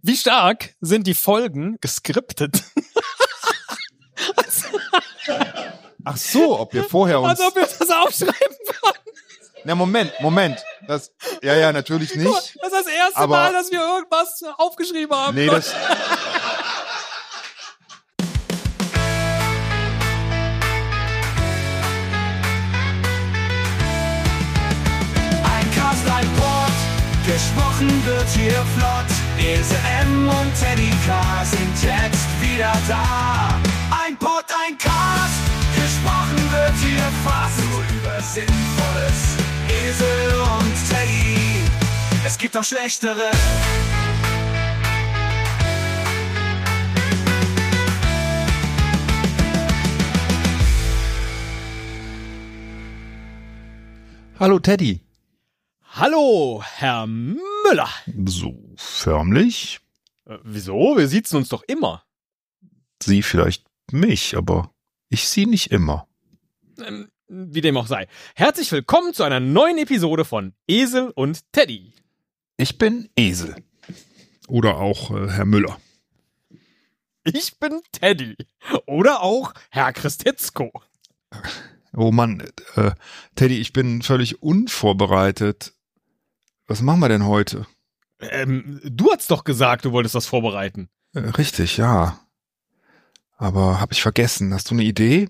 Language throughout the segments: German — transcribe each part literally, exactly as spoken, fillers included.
Wie stark sind die Folgen geskriptet? Ach so, ob wir vorher uns... Als ob wir das aufschreiben würden. Na, Moment, Moment. Das, ja, ja, natürlich nicht. Das ist das erste aber, Mal, dass wir irgendwas aufgeschrieben haben. Nee, das... Gesprochen wird hier flott. Ilse M und Teddy K sind jetzt wieder da. Ein Pod, ein Cast. Gesprochen wird hier fast nur über Sinnvolles. Ilse und Teddy. Es gibt auch schlechtere. Hallo Teddy. Hallo, Herr Müller. So förmlich? Äh, wieso? Wir siezen uns doch immer. Sie vielleicht mich, aber ich sie nicht immer. Ähm, wie dem auch sei. Herzlich willkommen zu einer neuen Episode von Esel und Teddy. Ich bin Esel. Oder auch äh, Herr Müller. Ich bin Teddy. Oder auch Herr Christetzko. Oh Mann, äh, Teddy, ich bin völlig unvorbereitet. Was machen wir denn heute? Ähm, du hast doch gesagt, du wolltest das vorbereiten. Äh, richtig, ja. Aber hab ich vergessen. Hast du eine Idee?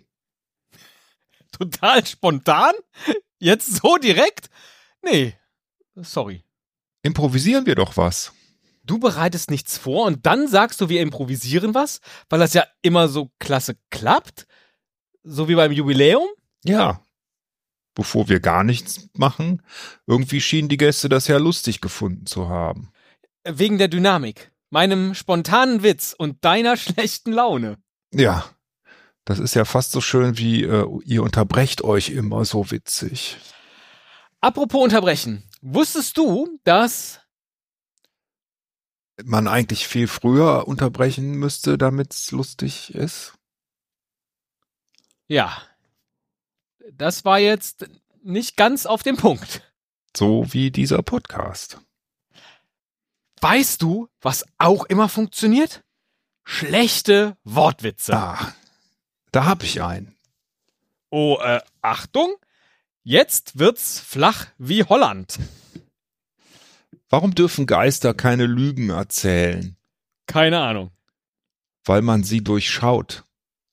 Total spontan? Jetzt so direkt? Nee, sorry. Improvisieren wir doch was. Du bereitest nichts vor und dann sagst du, wir improvisieren was? Weil das ja immer so klasse klappt? So wie beim Jubiläum? Ja. Bevor wir gar nichts machen, irgendwie schienen die Gäste das ja lustig gefunden zu haben. Wegen der Dynamik, meinem spontanen Witz und deiner schlechten Laune. Ja, das ist ja fast so schön wie, äh, ihr unterbrecht euch immer so witzig. Apropos unterbrechen, wusstest du, dass... man eigentlich viel früher unterbrechen müsste, damit's lustig ist? Ja. Das war jetzt nicht ganz auf den Punkt. So wie dieser Podcast. Weißt du, was auch immer funktioniert? Schlechte Wortwitze. Ah, da hab ich einen. Oh, äh, Achtung. Jetzt wird's flach wie Holland. Warum dürfen Geister keine Lügen erzählen? Keine Ahnung. Weil man sie durchschaut.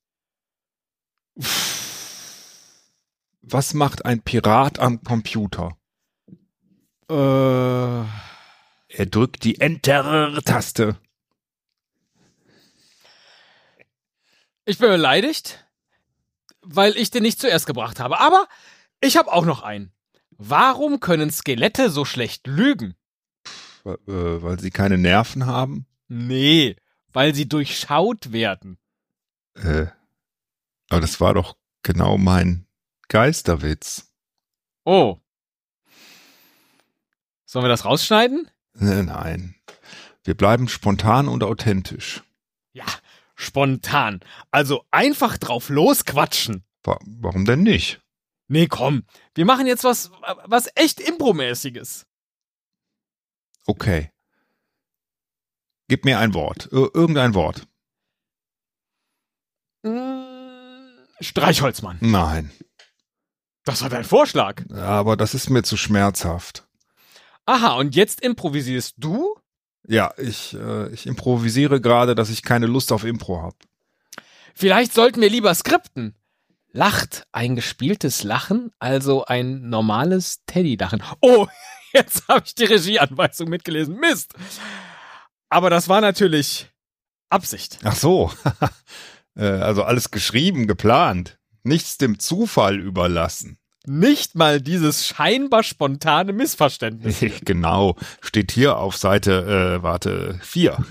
Was macht ein Pirat am Computer? Äh. Er drückt die Enter-Taste. Ich bin beleidigt, weil ich den nicht zuerst gebracht habe. Aber ich habe auch noch einen. Warum können Skelette so schlecht lügen? Äh, weil sie keine Nerven haben? Nee, weil sie durchschaut werden. Äh, aber das war doch genau mein Geisterwitz. Oh. Sollen wir das rausschneiden? Nein, nein. Wir bleiben spontan und authentisch. Ja, spontan. Also einfach drauf losquatschen. Wa- warum denn nicht? Nee, komm. Wir machen jetzt was, was echt Impro-mäßiges. Okay. Gib mir ein Wort. Ir- irgendein Wort. Streichholzmann. Nein. Das war dein Vorschlag. Aber das ist mir zu schmerzhaft. Aha, und jetzt improvisierst du? Ja, ich, äh, ich improvisiere gerade, dass ich keine Lust auf Impro habe. Vielleicht sollten wir lieber skripten. Lacht ein gespieltes Lachen, also ein normales Teddy-Lachen. Oh, jetzt habe ich die Regieanweisung mitgelesen. Mist. Aber das war natürlich Absicht. Ach so. äh, also alles geschrieben, geplant. Nichts dem Zufall überlassen. Nicht mal dieses scheinbar spontane Missverständnis. Genau. Steht hier auf Seite, äh, warte, vier.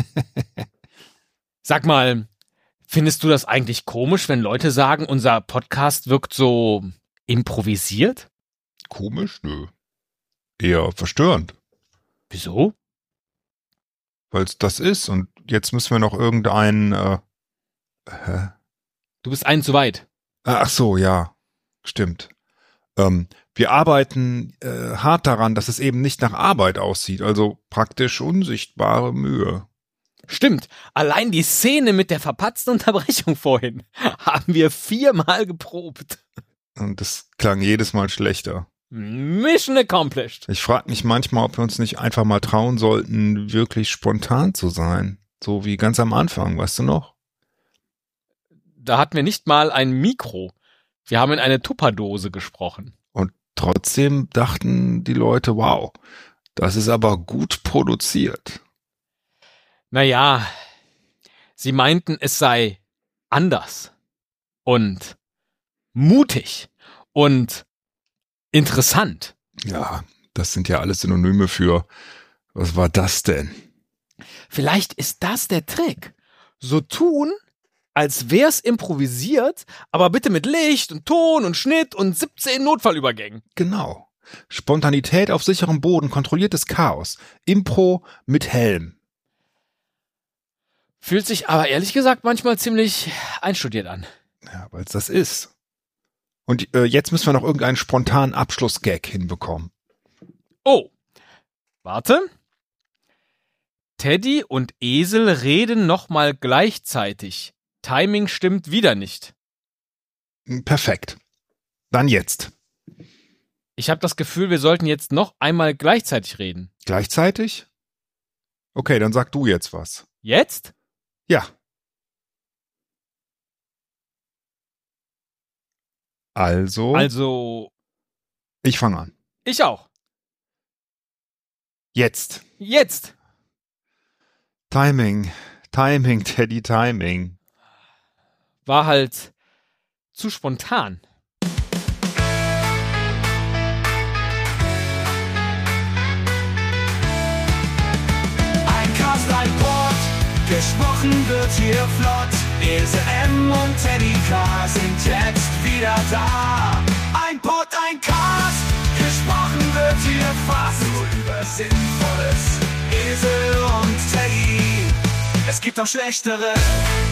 Sag mal, findest du das eigentlich komisch, wenn Leute sagen, unser Podcast wirkt so improvisiert? Komisch? Nö. Eher verstörend. Wieso? Weil es das ist und jetzt müssen wir noch irgendeinen, äh, hä? Du bist einen zu weit. Ach so, ja. Stimmt. Ähm, wir arbeiten äh, hart daran, dass es eben nicht nach Arbeit aussieht, also praktisch unsichtbare Mühe. Stimmt, allein die Szene mit der verpatzten Unterbrechung vorhin haben wir viermal geprobt. Und das klang jedes Mal schlechter. Mission accomplished. Ich frage mich manchmal, ob wir uns nicht einfach mal trauen sollten, wirklich spontan zu sein. So wie ganz am Anfang, weißt du noch? Da hatten wir nicht mal ein Mikro. Wir haben in eine Tupperdose gesprochen. Und trotzdem dachten die Leute, wow, das ist aber gut produziert. Naja, sie meinten, es sei anders und mutig und interessant. Ja, das sind ja alles Synonyme für, was war das denn? Vielleicht ist das der Trick. So tun, als wär's improvisiert, aber bitte mit Licht und Ton und Schnitt und siebzehn Notfallübergängen. Genau. Spontanität auf sicherem Boden, kontrolliertes Chaos. Impro mit Helm. Fühlt sich aber ehrlich gesagt manchmal ziemlich einstudiert an. Ja, weil es das ist. Und äh, jetzt müssen wir noch irgendeinen spontanen Abschlussgag hinbekommen. Oh, warte. Teddy und Esel reden nochmal gleichzeitig. Timing stimmt wieder nicht. Perfekt. Dann jetzt. Ich habe das Gefühl, wir sollten jetzt noch einmal gleichzeitig reden. Gleichzeitig? Okay, dann sag du jetzt was. Jetzt? Ja. Also. Also. Ich fange an. Ich auch. Jetzt. Jetzt. Timing. Timing, Teddy, Timing. War halt zu spontan. Ein Cast, ein Pod, gesprochen wird hier flott. Esel M und Teddy K sind jetzt wieder da. Ein Pod, ein Cast, gesprochen wird hier fast nur über Sinnvolles. Esel und Teddy, es gibt auch schlechtere.